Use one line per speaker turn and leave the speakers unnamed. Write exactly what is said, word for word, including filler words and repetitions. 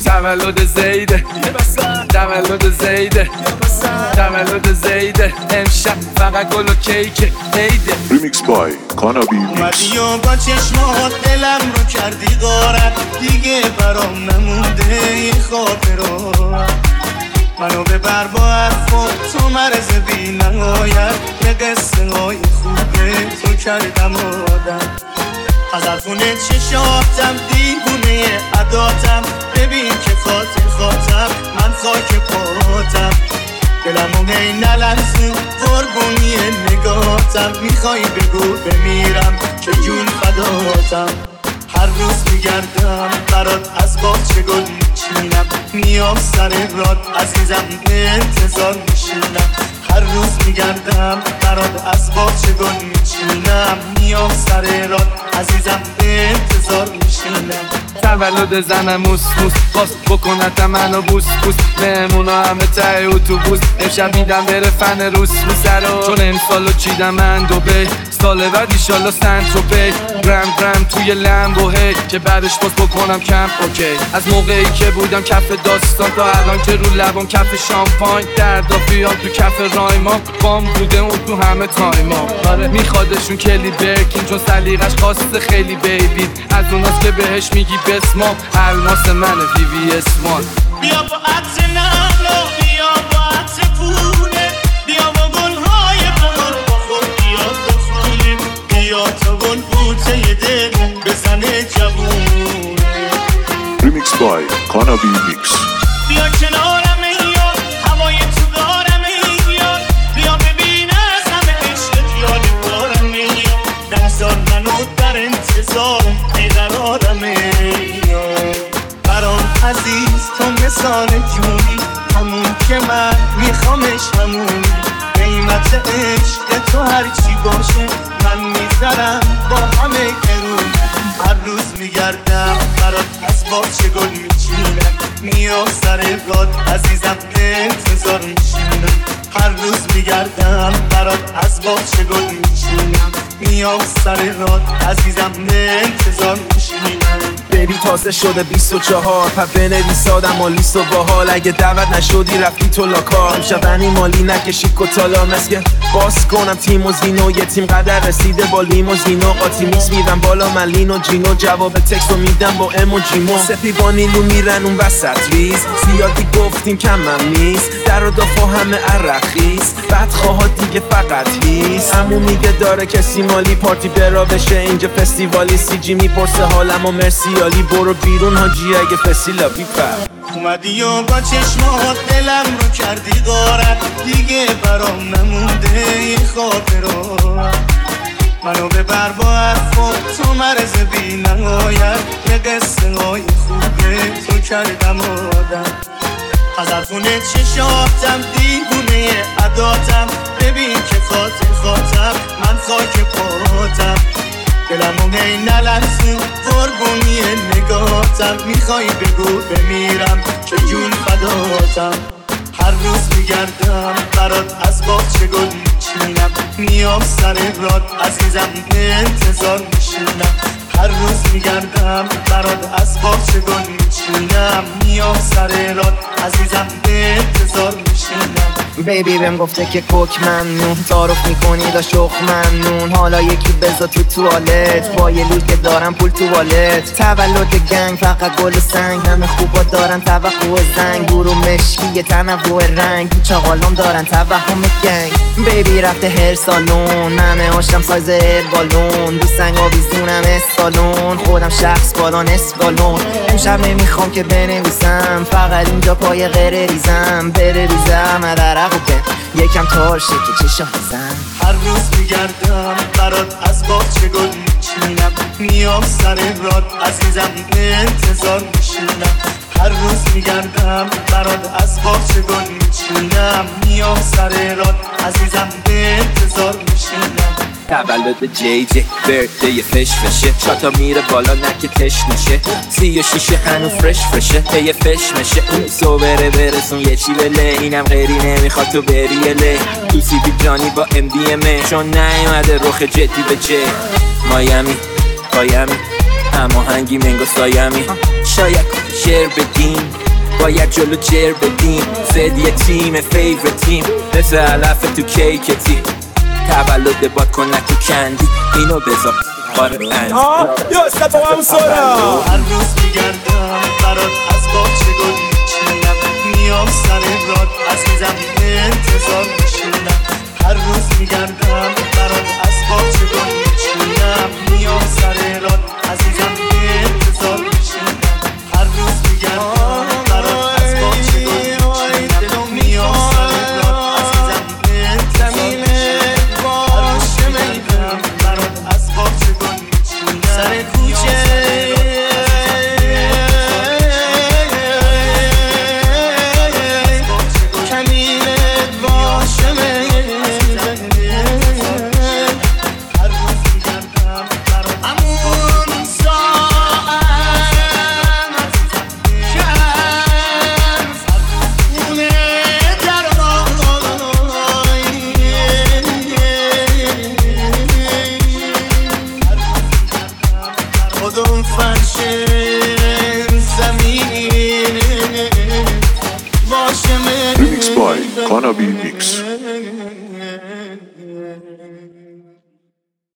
تولد زیده تولد زیده تولد زیده امشب فقط گل و کیک عیده.
ریمیکس بای کانابی میکس.
اومدی و با چشمات دلم رو کردی غارت، دیگه برام نمونده یه خاطرات. منو ببر با حرفات تو مرز بی نهایت، یه قصه های خوبه تو کردم آدم. از حرفونه چشاتم دیوونه عداتم، ببین که خاطر خاطر من خاک پاتم. دلمو هی نلرزون قربونی نگاتم، میخوای بگو بمیرم که جون فداتم. هر روز میگردم برات از باغچه گل میچینم، میام سر راد عزیزم به انتظار میشینم. هر روز میگردم برات از باغچه گل میچینم، میام سر راد عزیزم به انتظار میشینم.
تولد زنم موس موس خواست بکنت منو بوس بوس، مهمونا همه ته اتوبوس، امشب میدم بره فن روس روسرا. چون امسالو چیدم من دوبه، سال بعد ایشالا سنتروپی، برم برم توی لمبو هی که بعدش باز بکنم کم اوکی. از موقعی که بودم کف داستان تا الان که رو لبم کف شامپاین، دردافیام تو کف رایما بام بوده اون تو همه تایما. آره میخوادشون کلی برکین چون سلیقش خواسته خیلی بیبی، از اوناست که بهش میگی بسمام الماس منه وی وی اس وان.
بیا با عطر نعنا، بیا با عطر پونه، بیا با گلهای بهار با خود بیا بخونیم، بیا تا گل بوته دل بزنه جوونه.
ریمیکس بای کانابی میکس.
بیا کنارم یا هوای تو دارم یا، بیا ببین از همه عشق خیال دارم یا، نگذار منو در انتظار بیقرارم یا. برام عزیز تو مثال جونی، همون که من میخوامش همون. قیمت عشق تو هرچی باشه من میذارم با همه کرون. هر روز میگردم برات از باغچه گل میچینم، میام سر راد عزیزم به انتظار میشینم. هر روز میگردم برات از باغچه گل میچینم، میام سر راد عزیزم به انتظار میشینم.
بیبی تازه شده بیست و چهار، پس بنویس آدم و لیست و باحال. اگه دعوت نشدی رفتی تو لاکار، امشب بنی مالی نکشی کتالا. مسکه باز کنم تیم و زینو، یه تیم قدر رسیده با لیموزینو. قاطی میکس میرم بالا من لین و جینو، جواب تکس رو میدم با ام و جیمو. سپی با نیلو میرن اون وسط ریز، زیادی گفتیم کمم نیست، در و دافا همه عرقیز، بدخواهات دیگه فقط هیست. همون میگه داره کسی مالی پارتی برا بشه اینجا فستیوالی. سی جی میپرسه حالم و مرسی عالی، برو بیرون حاجی اگه فسیلا بیپر.
اومدی و با چشمات دلم رو کردی غارت، دیگه برام نمونده یه خاطرات. منو ببر با حرفات تو مرز بی نهایت، یه قصه های خوبه تو کردم آدم. از حرفونه چشاتم دیوونه عداتم، ببین که خاطر خاطر من خاک پاتم. دلمو هی نلرزون قربونی نگاتم، میخوای بگو بمیرم که جون فداتم. هر روز میگردم برات از باغچه گل میچینم، میام سر راد عزیزم به انتظار میشینم. هر روز میگردم برات از باغچه گل میچینم، میام سر راد عزیزم به انتظار میشینم.
بیبی بهم گفته که کوک ممنون، تعارف میکنی دا شخ ممنون. حالا یکی بزا تو توالت، با یه لول که دارم پول تو والت. تولد گنگ فقط گل و سنگ، همه خوبا دارن توقع زنگ. برو مشکی یه تنوع رنگ، چاقالام دارن توهم گنگ. بیبی رفته هر سالون، همه هاشم سایز هر بالون. دو سنگ آویزونم اسکالون، خودم شخص بالان اسکالون. امشب نمیخوام که بنویسم، فقط اینجا پای غیر ریزم. بره ریزم ادرق و بم یکم تارشه که چشم بزن.
هر روز میگردم برات از باغچه گل میچینم، میام سر راد عزیزم به انتظار میشینم. هر روز میگردم برات از باغچه گل میچینم، میام سر راد عزیزم به انتظار میشینم.
تولد جی جی برده فش فشه، شاتا میره بالا نکه تش میشه. سی و شیشه هنو فرش فرشه یه فش میشه. اون سو بره برسون یه چی بله، اینم غیری نمیخواد تو بری له. تو سی بی جانی با ام دی ام ای، چون نیومده رخ جدی به جه. مایمی قایمی
هماهنگی منگو سایمی شاید شعر بدیم باید جلو جر بدیم زد یه تیم فیور تیم مثل علف تو کیکتی تولد با کنک و کندی اینو بذار باره بند
یا اسکت با همون سارا
هر روز میگردم برات از باچه گل میچینم میام سر راد عزیزم انتظار میشینم هر روز میگردم برات از باچه گل میچینم میام سر راد عزیزم انتظار میشینم هر روز میگردم برات از باچه گل میچینم میام سر راد عزیزم انتظار میشینم هر روز میگردم برات از باچه گل میچینم سر کوچه خودم فرش زمین باشه
Remix by Kanabi Mix.